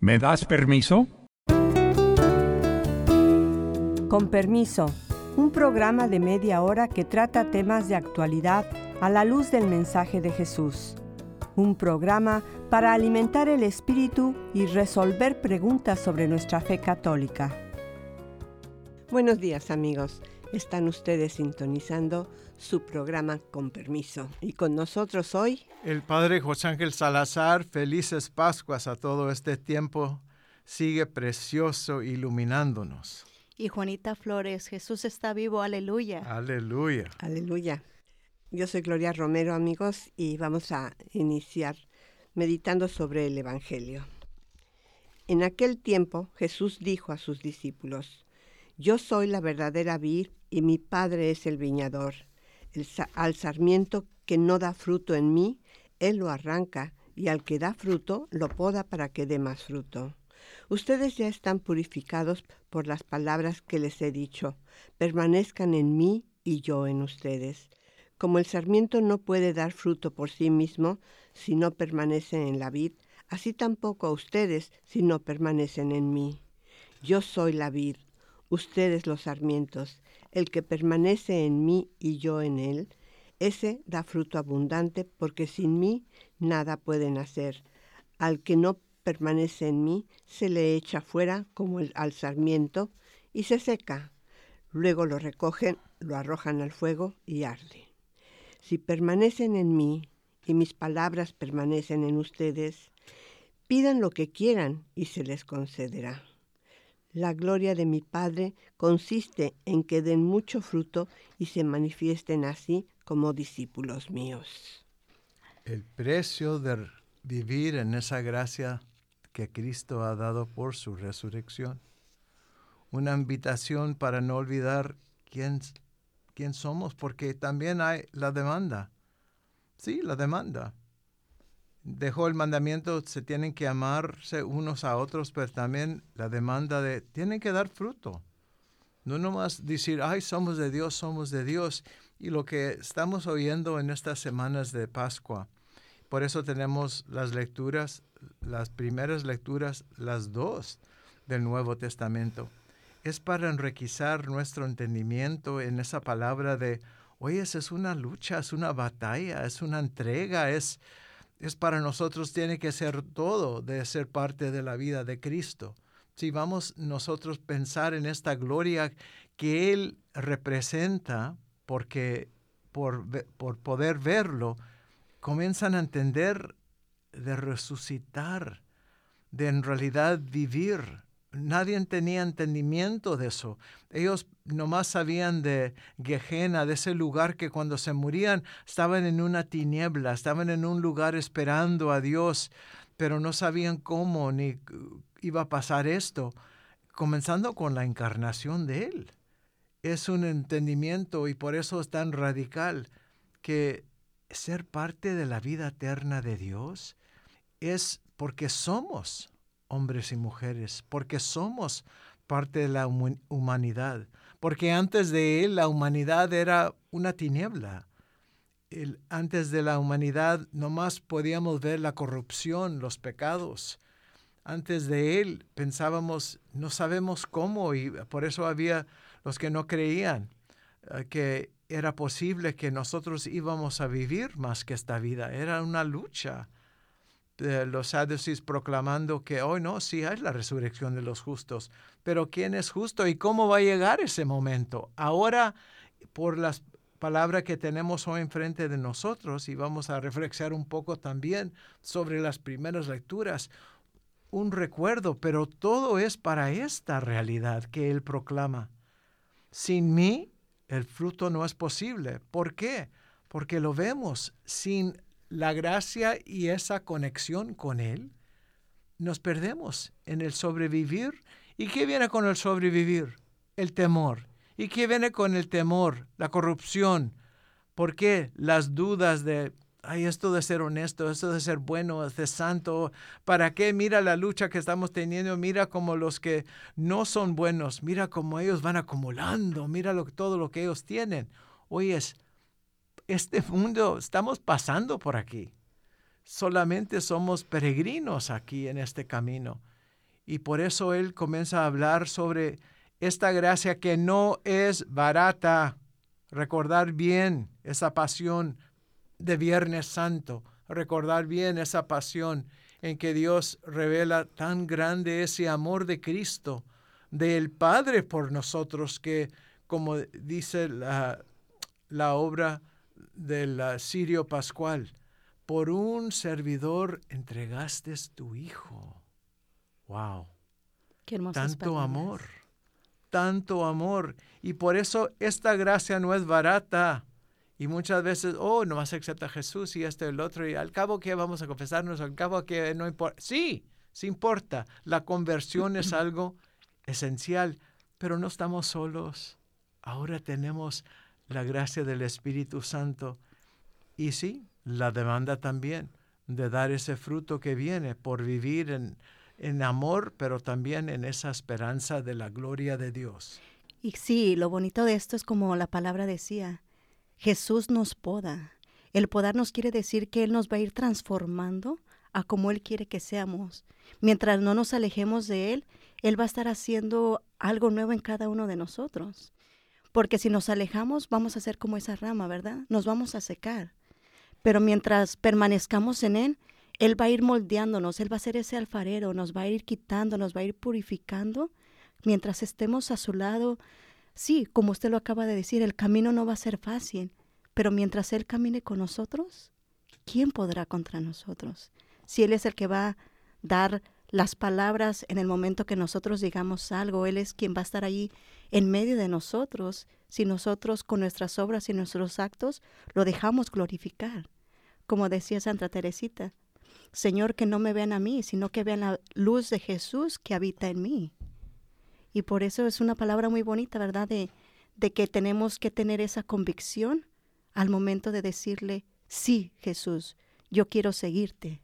¿Me das permiso? Con permiso, un programa de media hora que trata temas de actualidad a la luz del mensaje de Jesús. Un programa para alimentar el espíritu y resolver preguntas sobre nuestra fe católica. Buenos días, amigos. Están ustedes sintonizando su programa Con Permiso. Y con nosotros hoy el Padre José Ángel Salazar. Felices Pascuas a todo este tiempo. Sigue precioso iluminándonos. Y Juanita Flores, Jesús está vivo, aleluya. Aleluya. Aleluya. Yo soy Gloria Romero, amigos, y vamos a iniciar meditando sobre el Evangelio. En aquel tiempo Jesús dijo a sus discípulos: Yo soy la verdadera vid y mi Padre es el viñador. Al sarmiento que no da fruto en mí, Él lo arranca, y al que da fruto, lo poda para que dé más fruto. Ustedes ya están purificados por las palabras que les he dicho. Permanezcan en mí y yo en ustedes. Como el sarmiento no puede dar fruto por sí mismo si no permanece en la vid, así tampoco ustedes si no permanecen en mí. Yo soy la vid, ustedes los sarmientos. El que permanece en mí y yo en él, ese da fruto abundante, porque sin mí nada pueden hacer. Al que no permanece en mí, se le echa fuera como al sarmiento y se seca. Luego lo recogen, lo arrojan al fuego y arde. Si permanecen en mí y mis palabras permanecen en ustedes, pidan lo que quieran y se les concederá. La gloria de mi Padre consiste en que den mucho fruto y se manifiesten así como discípulos míos. El precio de vivir en esa gracia que Cristo ha dado por su resurrección. Una invitación para no olvidar quién somos, porque también hay la demanda. Sí, la demanda. Dejó el mandamiento, se tienen que amarse unos a otros, pero también la demanda de, tienen que dar fruto. No nomás decir, ay, somos de Dios. Y lo que estamos oyendo en estas semanas de Pascua, por eso tenemos las lecturas, las primeras lecturas, las dos del Nuevo Testamento. Es para enriquecer nuestro entendimiento en esa palabra de, oye, es una lucha, es una batalla, es una entrega, es para nosotros, tiene que ser todo de ser parte de la vida de Cristo. Si vamos nosotros a pensar en esta gloria que Él representa, porque por poder verlo, comienzan a entender de resucitar, de en realidad vivir. Nadie tenía entendimiento de eso. Ellos nomás sabían de Gehenna, de ese lugar que cuando se morían estaban en una tiniebla, estaban en un lugar esperando a Dios, pero no sabían cómo ni iba a pasar esto, comenzando con la encarnación de Él. Es un entendimiento y por eso es tan radical que ser parte de la vida eterna de Dios es porque somos hombres y mujeres, porque somos parte de la humanidad, porque antes de Él la humanidad era una tiniebla. Antes de la humanidad nomás podíamos ver la corrupción, los pecados. Antes de Él pensábamos, no sabemos cómo, y por eso había los que no creían que era posible que nosotros íbamos a vivir más que esta vida. Era una lucha. Los saduceos proclamando que hoy no, sí hay la resurrección de los justos, pero ¿quién es justo y cómo va a llegar ese momento? Ahora, por las palabras que tenemos hoy enfrente de nosotros, y vamos a reflexionar un poco también sobre las primeras lecturas, un recuerdo, pero todo es para esta realidad que Él proclama. Sin mí, el fruto no es posible. ¿Por qué? Porque lo vemos sin la gracia y esa conexión con Él, nos perdemos en el sobrevivir. ¿Y qué viene con el sobrevivir? El temor. ¿Y qué viene con el temor? La corrupción. ¿Por qué? Las dudas de, ay, esto de ser honesto, esto de ser bueno, de santo, ¿para qué? Mira la lucha que estamos teniendo, mira como los que no son buenos, mira cómo ellos van acumulando, mira todo lo que ellos tienen. Oye, este mundo, estamos pasando por aquí. Solamente somos peregrinos aquí en este camino. Y por eso él comienza a hablar sobre esta gracia que no es barata. Recordar bien esa pasión de Viernes Santo. Recordar bien esa pasión en que Dios revela tan grande ese amor de Cristo, del Padre por nosotros, que como dice la obra del Cirio Pascual, por un servidor entregaste tu Hijo. ¡Wow! Qué hermosas palabras. Tanto amor. Y por eso esta gracia no es barata. Y muchas veces, nomás acepta a Jesús y el otro, y al cabo que vamos a confesarnos, al cabo que no importa. Sí importa. La conversión es algo esencial, pero no estamos solos. Ahora tenemos la gracia del Espíritu Santo. Y sí, la demanda también de dar ese fruto que viene por vivir en amor, pero también en esa esperanza de la gloria de Dios. Y sí, lo bonito de esto es como la palabra decía, Jesús nos poda. El podar nos quiere decir que Él nos va a ir transformando a como Él quiere que seamos. Mientras no nos alejemos de Él, Él va a estar haciendo algo nuevo en cada uno de nosotros. Porque si nos alejamos, vamos a ser como esa rama, ¿verdad? Nos vamos a secar. Pero mientras permanezcamos en Él, Él va a ir moldeándonos, Él va a ser ese alfarero, nos va a ir quitando, nos va a ir purificando. Mientras estemos a su lado, sí, como usted lo acaba de decir, el camino no va a ser fácil, pero mientras Él camine con nosotros, ¿quién podrá contra nosotros? Si Él es el que va a dar las palabras en el momento que nosotros digamos algo, Él es quien va a estar ahí en medio de nosotros, si nosotros con nuestras obras y nuestros actos lo dejamos glorificar. Como decía Santa Teresita, Señor, que no me vean a mí, sino que vean la luz de Jesús que habita en mí. Y por eso es una palabra muy bonita, ¿verdad? De que tenemos que tener esa convicción al momento de decirle, sí, Jesús, yo quiero seguirte.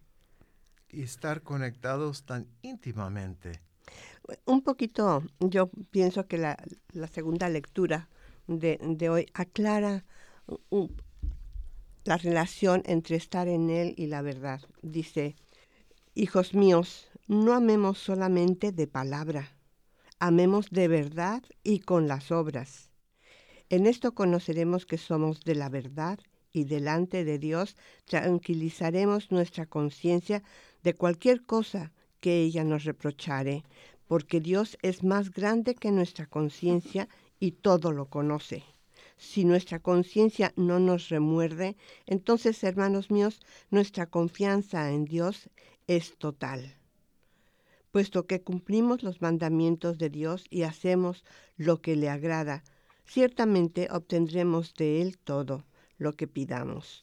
Y estar conectados tan íntimamente. Un poquito, yo pienso que la segunda lectura de hoy aclara la relación entre estar en Él y la verdad. Dice, hijos míos, no amemos solamente de palabra, amemos de verdad y con las obras. En esto conoceremos que somos de la verdad y delante de Dios tranquilizaremos nuestra conciencia de cualquier cosa que ella nos reprochare, porque Dios es más grande que nuestra conciencia y todo lo conoce. Si nuestra conciencia no nos remuerde, entonces, hermanos míos, nuestra confianza en Dios es total. Puesto que cumplimos los mandamientos de Dios y hacemos lo que le agrada, ciertamente obtendremos de Él todo lo que pidamos.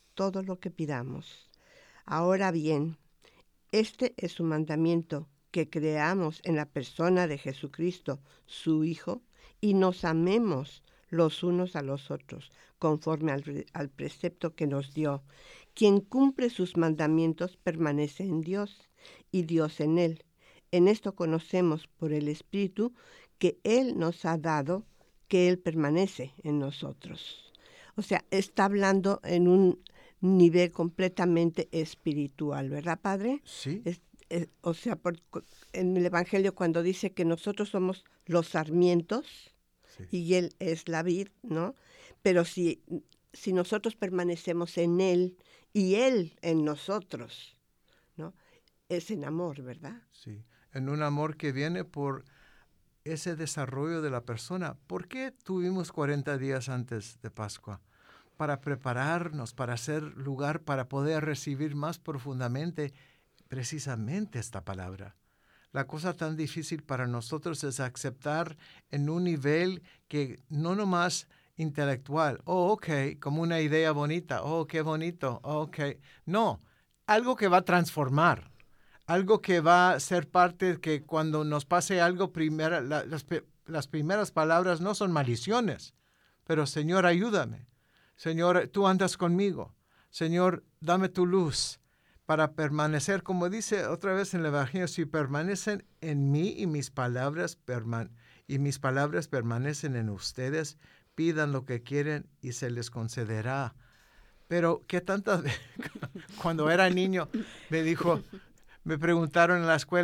Ahora bien, este es su mandamiento, que creamos en la persona de Jesucristo, su Hijo, y nos amemos los unos a los otros, conforme al precepto que nos dio. Quien cumple sus mandamientos permanece en Dios, y Dios en él. En esto conocemos por el Espíritu que Él nos ha dado, que Él permanece en nosotros. O sea, está hablando en un nivel completamente espiritual, ¿verdad, Padre? Sí. O sea, en el Evangelio cuando dice que nosotros somos los sarmientos, sí, y Él es la vid, ¿no? Pero si nosotros permanecemos en Él y Él en nosotros, ¿no? Es en amor, ¿verdad? Sí, en un amor que viene por ese desarrollo de la persona. ¿Por qué tuvimos 40 días antes de Pascua? Para prepararnos, para hacer lugar, para poder recibir más profundamente precisamente esta palabra. La cosa tan difícil para nosotros es aceptar en un nivel que no nomás intelectual, ok, como una idea bonita, qué bonito, ok. No, algo que va a transformar, algo que va a ser parte, que cuando nos pase algo, las primeras palabras no son maldiciones, pero Señor, ayúdame. Señor, tú andas conmigo. Señor, dame tu luz para permanecer, como dice otra vez en el Evangelio, si permanecen en mí y mis palabras permanecen en ustedes, pidan lo que quieren y se les concederá. Pero qué tantas veces, cuando era niño, me preguntaron en la escuela,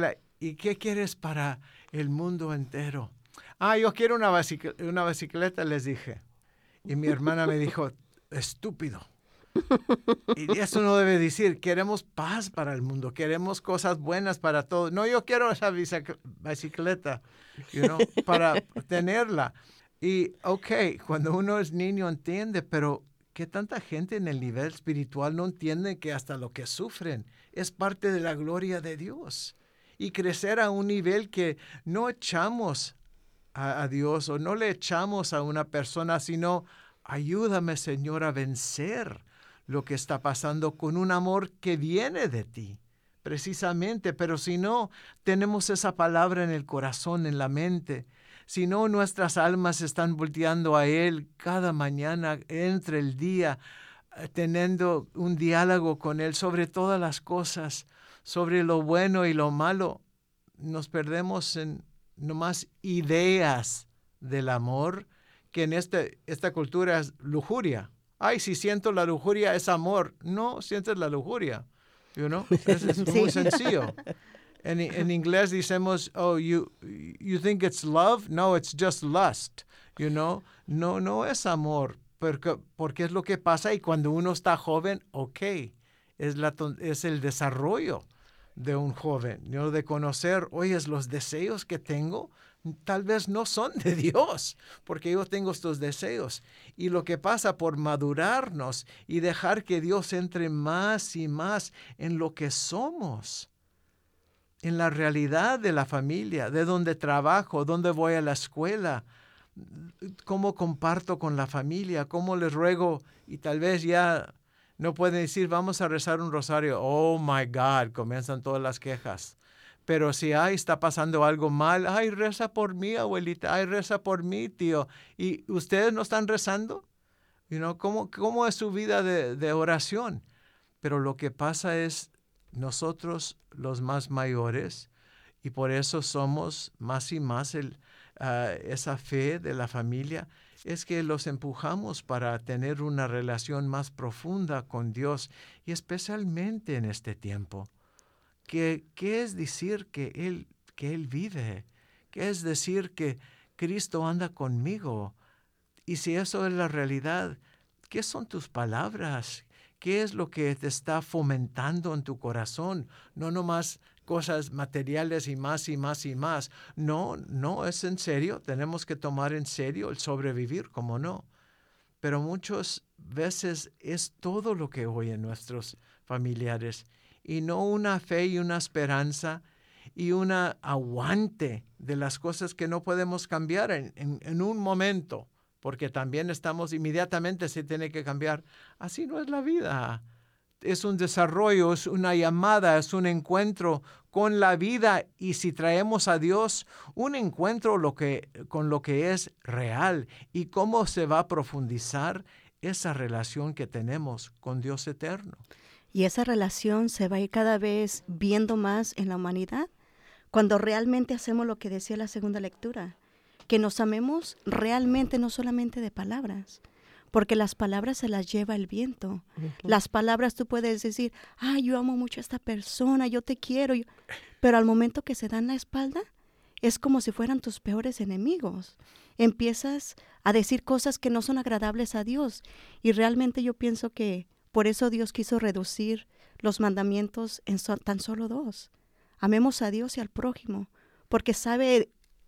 ¿y qué quieres para el mundo entero? Yo quiero una bicicleta, les dije. Y mi hermana me dijo, estúpido. Y eso no debe decir, queremos paz para el mundo, queremos cosas buenas para todos. No, yo quiero esa bicicleta, para tenerla. Y, cuando uno es niño entiende, pero que tanta gente en el nivel espiritual no entiende que hasta lo que sufren es parte de la gloria de Dios. Y crecer a un nivel que no echamos a Dios o no le echamos a una persona, sino ayúdame, Señor, a vencer lo que está pasando con un amor que viene de ti, precisamente. Pero si no tenemos esa palabra en el corazón, en la mente, si no nuestras almas están volteando a Él cada mañana, entre el día, teniendo un diálogo con Él sobre todas las cosas, sobre lo bueno y lo malo, nos perdemos en nomás ideas del amor, que en esta cultura es lujuria. Si siento la lujuria es amor. No sientes la lujuria, es muy sencillo. En inglés decimos, you think it's love? No, it's just lust, No es amor, porque es lo que pasa y cuando uno está joven, es el desarrollo de un joven, de conocer, los deseos que tengo tal vez no son de Dios, porque yo tengo estos deseos. Y lo que pasa por madurarnos y dejar que Dios entre más y más en lo que somos, en la realidad de la familia, de donde trabajo, donde voy a la escuela, cómo comparto con la familia, cómo les ruego, y tal vez ya no pueden decir, vamos a rezar un rosario. Oh, my God, comienzan todas las quejas. Pero si está pasando algo mal, reza por mí, abuelita, reza por mí, tío. ¿Y ustedes no están rezando? ¿Cómo es su vida de oración? Pero lo que pasa es nosotros los más mayores, y por eso somos más y más esa fe de la familia, es que los empujamos para tener una relación más profunda con Dios, y especialmente en este tiempo. ¿Qué es decir que Él vive? ¿Qué es decir que Cristo anda conmigo? Y si eso es la realidad, ¿qué son tus palabras? ¿Qué es lo que te está fomentando en tu corazón? No nomás cosas materiales y más y más y más. No, es en serio. Tenemos que tomar en serio el sobrevivir, ¿cómo no? Pero muchas veces es todo lo que oyen nuestros familiares, y no una fe y una esperanza y un aguante de las cosas que no podemos cambiar en un momento, porque también inmediatamente se tiene que cambiar. Así no es la vida. Es un desarrollo, es una llamada, es un encuentro con la vida, y si traemos a Dios, un encuentro con lo que es real, y cómo se va a profundizar esa relación que tenemos con Dios eterno. Y esa relación se va a ir cada vez viendo más en la humanidad cuando realmente hacemos lo que decía la segunda lectura, que nos amemos realmente, no solamente de palabras, porque las palabras se las lleva el viento. Uh-huh. Las palabras tú puedes decir, yo amo mucho a esta persona, yo te quiero, pero al momento que se dan la espalda, es como si fueran tus peores enemigos. Empiezas a decir cosas que no son agradables a Dios, y realmente yo pienso que por eso Dios quiso reducir los mandamientos en tan solo 2. Amemos a Dios y al prójimo, porque sabe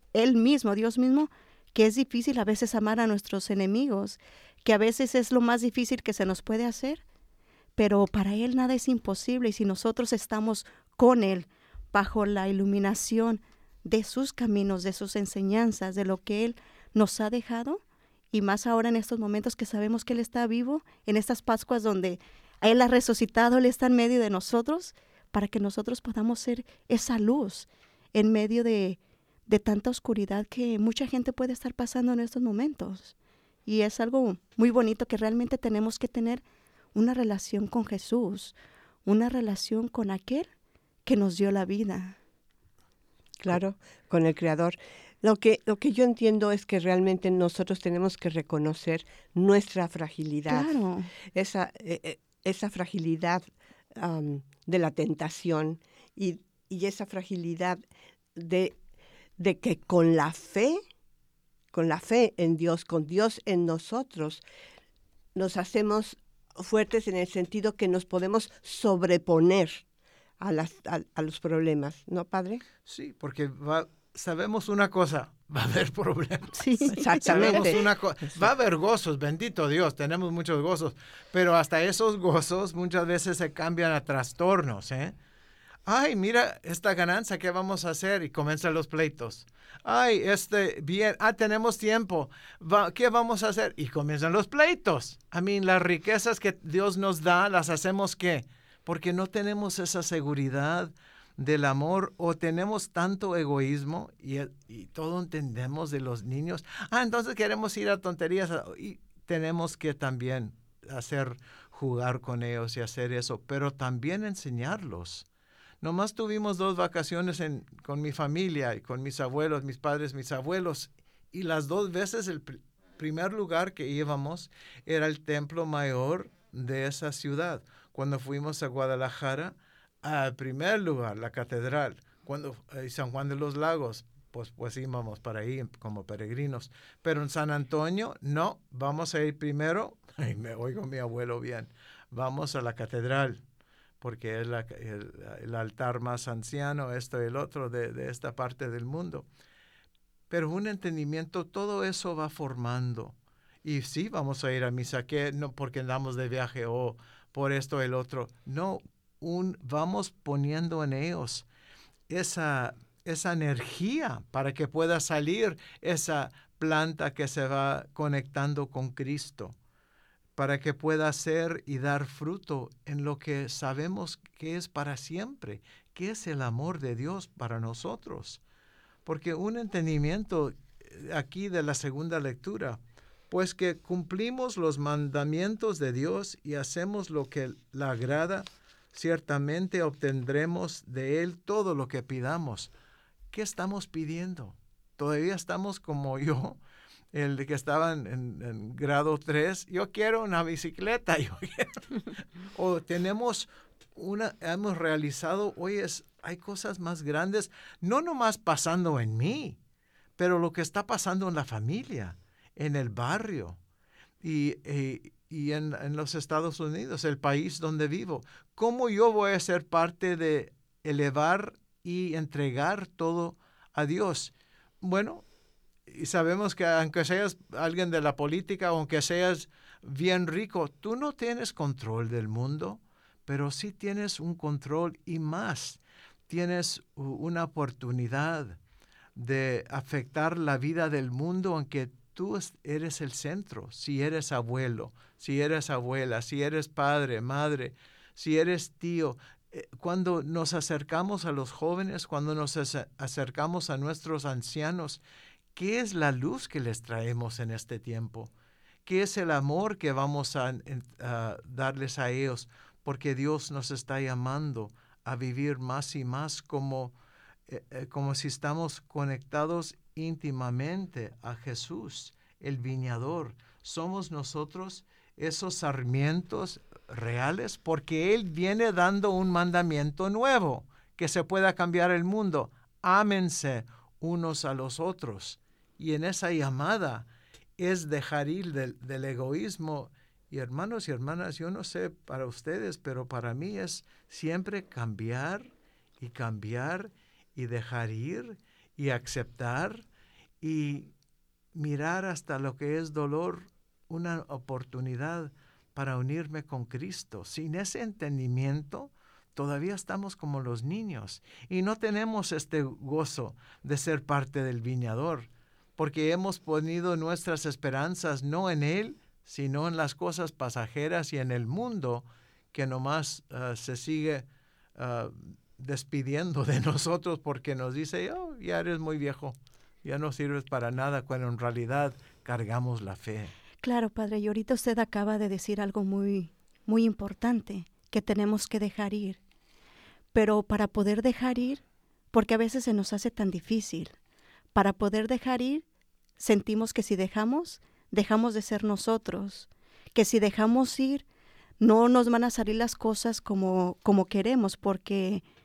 Dios mismo, que es difícil a veces amar a nuestros enemigos, que a veces es lo más difícil que se nos puede hacer, pero para Él nada es imposible, y si nosotros estamos con Él, bajo la iluminación de sus caminos, de sus enseñanzas, de lo que Él nos ha dejado, y más ahora en estos momentos que sabemos que Él está vivo, en estas Pascuas donde Él ha resucitado, Él está en medio de nosotros, para que nosotros podamos ser esa luz en medio de tanta oscuridad que mucha gente puede estar pasando en estos momentos. Y es algo muy bonito, que realmente tenemos que tener una relación con Jesús, una relación con aquel que nos dio la vida. Claro, con el Creador. Lo que yo entiendo es que realmente nosotros tenemos que reconocer nuestra fragilidad. Claro. Esa fragilidad de la tentación, y y esa fragilidad de que con la fe en Dios, con Dios en nosotros, nos hacemos fuertes en el sentido que nos podemos sobreponer a los problemas, ¿no, Padre? Sí, porque sabemos una cosa, va a haber problemas. Sí, exactamente. Sabemos una cosa, va a haber gozos, bendito Dios, tenemos muchos gozos, pero hasta esos gozos muchas veces se cambian a trastornos, ¿eh? Ay, mira esta ganancia, ¿qué vamos a hacer? Y comienzan los pleitos. Ay, bien, tenemos tiempo, ¿qué vamos a hacer? Y comienzan los pleitos. Las riquezas que Dios nos da, ¿las hacemos qué? Porque no tenemos esa seguridad del amor o tenemos tanto egoísmo y todo entendemos de los niños. Entonces queremos ir a tonterías y tenemos que también jugar con ellos y hacer eso, pero también enseñarlos. Nomás tuvimos 2 vacaciones con mi familia y con mis abuelos, mis padres, mis abuelos, y las 2 veces el primer lugar que íbamos era el templo mayor de esa ciudad. Cuando fuimos a Guadalajara, al primer lugar, la catedral. Cuando San Juan de los Lagos, pues íbamos para ahí como peregrinos. Pero en San Antonio, no, vamos a ir primero, y me oigo mi abuelo bien, vamos a la catedral, porque es el altar más anciano, esto y el otro de esta parte del mundo. Pero un entendimiento, todo eso va formando. Y sí, vamos a ir a misa, que no porque andamos de viaje o por esto y el otro. No, vamos poniendo en ellos esa energía para que pueda salir esa planta que se va conectando con Cristo, para que pueda ser y dar fruto en lo que sabemos que es para siempre, que es el amor de Dios para nosotros. Porque un entendimiento aquí de la segunda lectura, pues que cumplimos los mandamientos de Dios y hacemos lo que le agrada, ciertamente obtendremos de Él todo lo que pidamos. ¿Qué estamos pidiendo? Todavía estamos como yo, el de que estaba en grado 3, yo quiero una bicicleta, o hemos realizado, hay cosas más grandes, no nomás pasando en mí, pero lo que está pasando en la familia, en el barrio y en los Estados Unidos, el país donde vivo. ¿Cómo yo voy a ser parte de elevar y entregar todo a Dios? Bueno, y sabemos que aunque seas alguien de la política, aunque seas bien rico, tú no tienes control del mundo, pero sí tienes un control y más. Tienes una oportunidad de afectar la vida del mundo, aunque tú eres el centro. Si eres abuelo, si eres abuela, si eres padre, madre, si eres tío. Cuando nos acercamos a los jóvenes, cuando nos acercamos a nuestros ancianos, ¿qué es la luz que les traemos en este tiempo? ¿Qué es el amor que vamos a darles a ellos? Porque Dios nos está llamando a vivir más y más como si estamos conectados íntimamente a Jesús, el viñador. Somos nosotros esos sarmientos reales, porque Él viene dando un mandamiento nuevo, que se pueda cambiar el mundo. Ámense unos a los otros. Y en esa llamada es dejar ir del egoísmo. Y hermanos y hermanas, yo no sé para ustedes, pero para mí es siempre cambiar y dejar ir y aceptar y mirar hasta lo que es dolor, una oportunidad para unirme con Cristo. Sin ese entendimiento, todavía estamos como los niños y no tenemos este gozo de ser parte del viñador, porque hemos ponido nuestras esperanzas no en Él, sino en las cosas pasajeras y en el mundo que nomás se sigue despidiendo de nosotros porque nos dice, ya eres muy viejo, ya no sirves para nada, cuando en realidad cargamos la fe. Claro, Padre, y ahorita usted acaba de decir algo muy, muy importante, que tenemos que dejar ir. Pero para poder dejar ir, porque a veces se nos hace tan difícil, para poder dejar ir, sentimos que si dejamos de ser nosotros, que si dejamos ir, no nos van a salir las cosas como queremos, porque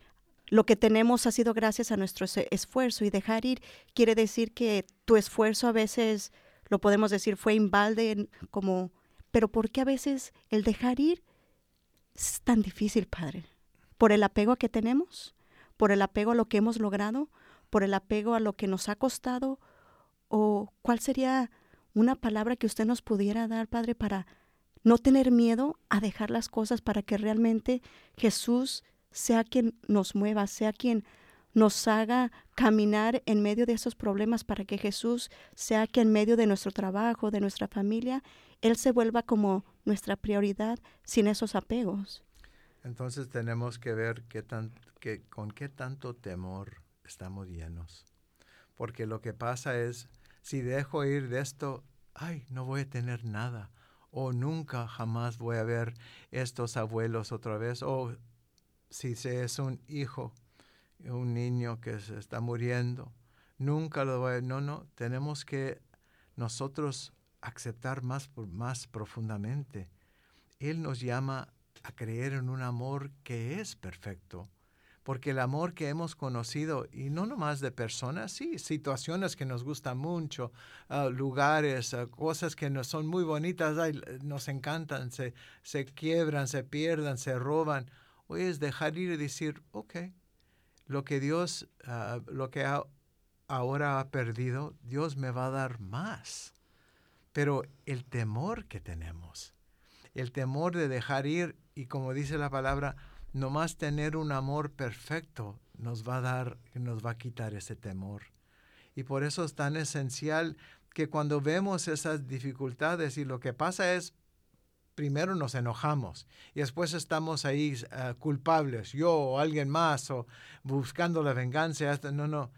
lo que tenemos ha sido gracias a nuestro esfuerzo, y dejar ir quiere decir que tu esfuerzo a veces, lo podemos decir, fue en balde, pero ¿por qué a veces el dejar ir es tan difícil, Padre? ¿Por el apego que tenemos? ¿Por el apego a lo que hemos logrado? ¿Por el apego a lo que nos ha costado? ¿O cuál sería una palabra que usted nos pudiera dar, Padre, para no tener miedo a dejar las cosas, para que realmente Jesús sea quien nos mueva, sea quien nos haga caminar en medio de esos problemas, para que Jesús sea que en medio de nuestro trabajo, de nuestra familia, Él se vuelva como nuestra prioridad sin esos apegos? Entonces tenemos que ver con qué tanto temor estamos llenos. Porque lo que pasa es, si dejo ir de esto, no voy a tener nada. O nunca, jamás voy a ver estos abuelos otra vez. O si es un hijo, un niño que se está muriendo, nunca lo voy a... No, tenemos que nosotros aceptar más profundamente. Él nos llama a creer en un amor que es perfecto. Porque el amor que hemos conocido, y no nomás de personas, sí, situaciones que nos gustan mucho, lugares, cosas que nos son muy bonitas, nos encantan, se quiebran, se pierden, se roban. Hoy es dejar ir y decir, ok, lo que Dios, ahora ha perdido, Dios me va a dar más. Pero el temor que tenemos, el temor de dejar ir, y como dice la palabra, nomás tener un amor perfecto nos va a quitar ese temor. Y por eso es tan esencial que cuando vemos esas dificultades, y lo que pasa es, primero nos enojamos y después estamos ahí culpables, yo o alguien más, o buscando la venganza. No.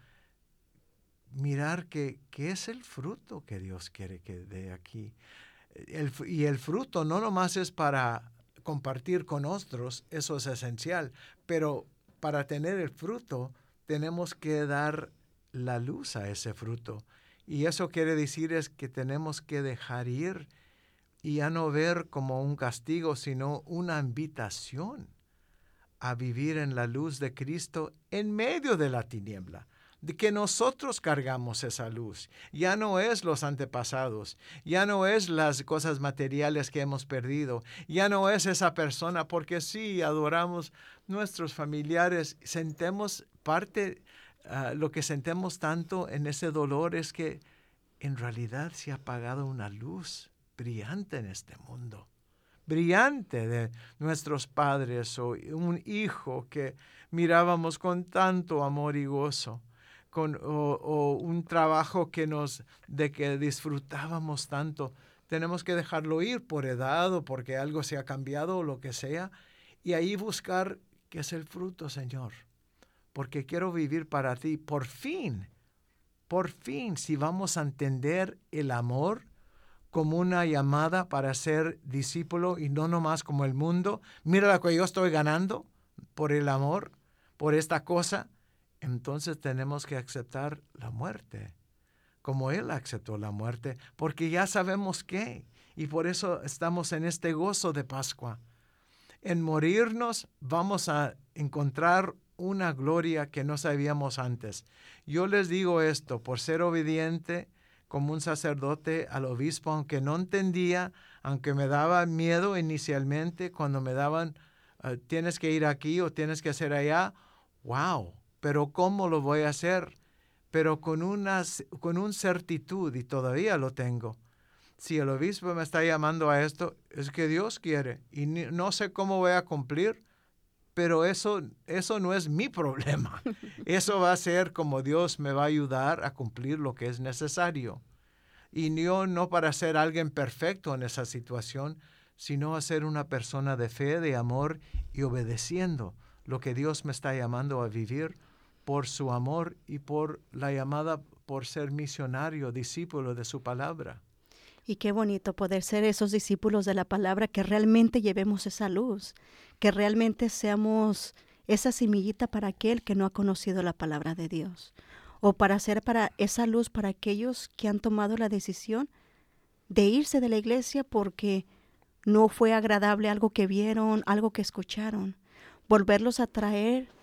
Mirar que es el fruto que Dios quiere que dé aquí. Y el fruto no nomás es para compartir con otros, eso es esencial, pero para tener el fruto tenemos que dar la luz a ese fruto. Y eso quiere decir es que tenemos que dejar ir y ya no ver como un castigo, sino una invitación a vivir en la luz de Cristo en medio de la tiniebla. De que nosotros cargamos esa luz. Ya no es los antepasados, ya no es las cosas materiales que hemos perdido, ya no es esa persona, porque sí, adoramos nuestros familiares, sentimos parte, lo que sentimos tanto en ese dolor es que en realidad se ha apagado una luz brillante en este mundo. Brillante de nuestros padres, o un hijo que mirábamos con tanto amor y gozo. O un trabajo que disfrutábamos tanto, tenemos que dejarlo ir por edad o porque algo se ha cambiado o lo que sea, y ahí buscar qué es el fruto, Señor, porque quiero vivir para ti. Por fin, si vamos a entender el amor como una llamada para ser discípulo y no nomás como el mundo, mira lo que yo estoy ganando por el amor, por esta cosa. Entonces tenemos que aceptar la muerte, como Él aceptó la muerte, porque ya sabemos qué, y por eso estamos en este gozo de Pascua. En morirnos vamos a encontrar una gloria que no sabíamos antes. Yo les digo esto, por ser obediente como un sacerdote al obispo, aunque no entendía, aunque me daba miedo inicialmente, cuando me daban, tienes que ir aquí o tienes que hacer allá, wow. Pero ¿cómo lo voy a hacer? Pero con un certitud, y todavía lo tengo. Si el obispo me está llamando a esto, es que Dios quiere. Y no sé cómo voy a cumplir, pero eso no es mi problema. Eso va a ser como Dios me va a ayudar a cumplir lo que es necesario. Y yo no para ser alguien perfecto en esa situación, sino a ser una persona de fe, de amor y obedeciendo lo que Dios me está llamando a vivir, por su amor y por la llamada por ser misionario, discípulo de su palabra. Y qué bonito poder ser esos discípulos de la palabra, que realmente llevemos esa luz, que realmente seamos esa semillita para aquel que no ha conocido la palabra de Dios, o para ser para esa luz para aquellos que han tomado la decisión de irse de la iglesia porque no fue agradable algo que vieron, algo que escucharon. Volverlos a traer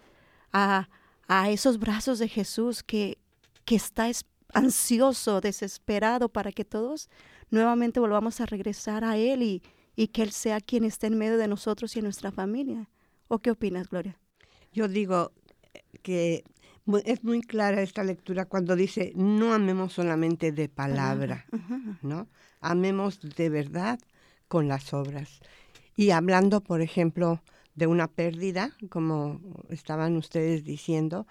a esos brazos de Jesús que está ansioso, desesperado para que todos nuevamente volvamos a regresar a Él y que Él sea quien esté en medio de nosotros y en nuestra familia. ¿O qué opinas, Gloria? Yo digo que es muy clara esta lectura cuando dice, no amemos solamente de palabra, ¿no? Amemos de verdad con las obras. Y hablando, por ejemplo, de una pérdida, como estaban ustedes diciendo,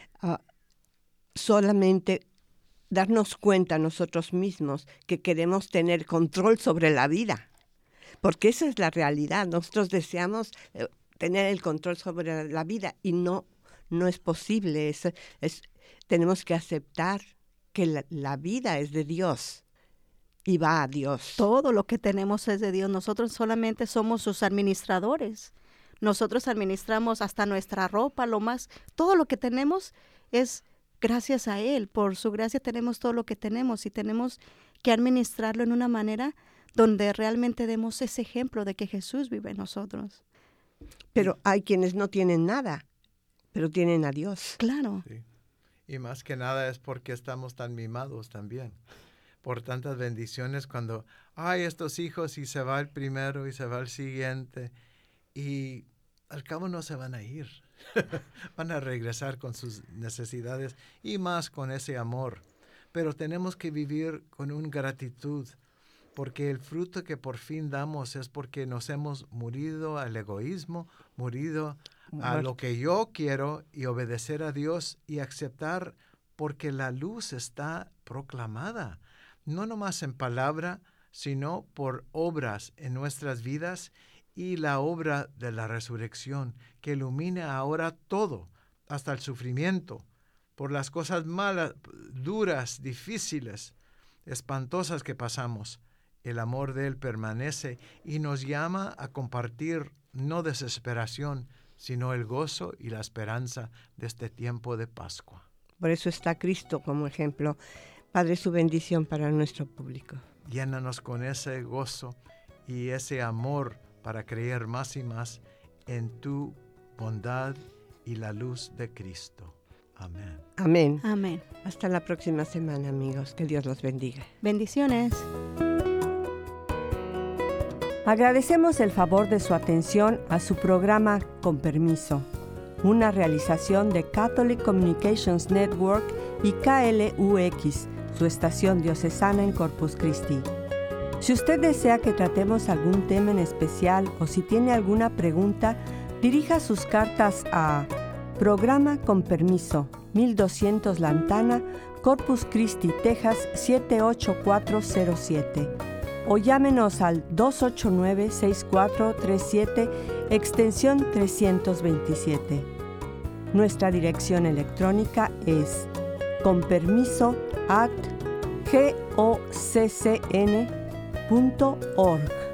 solamente darnos cuenta nosotros mismos que queremos tener control sobre la vida, porque esa es la realidad. Nosotros deseamos tener el control sobre la vida y no es posible. Tenemos que aceptar que la vida es de Dios y va a Dios. Todo lo que tenemos es de Dios. Nosotros solamente somos sus administradores. Nosotros administramos hasta nuestra ropa, todo lo que tenemos es gracias a Él. Por su gracia tenemos todo lo que tenemos y tenemos que administrarlo en una manera donde realmente demos ese ejemplo de que Jesús vive en nosotros. Pero hay quienes no tienen nada, pero tienen a Dios. Claro. Sí. Y más que nada es porque estamos tan mimados también, por tantas bendiciones cuando hay estos hijos y se va el primero y se va el siguiente y al cabo no se van a ir. Van a regresar con sus necesidades y más con ese amor. Pero tenemos que vivir con una gratitud, porque el fruto que por fin damos es porque nos hemos murido al egoísmo, murido a lo que yo quiero y obedecer a Dios y aceptar, porque la luz está proclamada, no nomás en palabra, sino por obras en nuestras vidas y la obra de la resurrección que ilumina ahora todo, hasta el sufrimiento, por las cosas malas, duras, difíciles, espantosas que pasamos. El amor de Él permanece y nos llama a compartir no desesperación, sino el gozo y la esperanza de este tiempo de Pascua. Por eso está Cristo como ejemplo. Padre, su bendición para nuestro público. Llénanos con ese gozo y ese amor para creer más y más en tu bondad y la luz de Cristo. Amén. Amén. Amén. Hasta la próxima semana, amigos. Que Dios los bendiga. Bendiciones. Agradecemos el favor de su atención a su programa Con Permiso, una realización de Catholic Communications Network y KLUX, su estación diocesana en Corpus Christi. Si usted desea que tratemos algún tema en especial o si tiene alguna pregunta, dirija sus cartas a Programa Con Permiso, 1200 Lantana, Corpus Christi, Texas 78407. O llámenos al 289-6437, extensión 327. Nuestra dirección electrónica es conpermiso@goccn.org.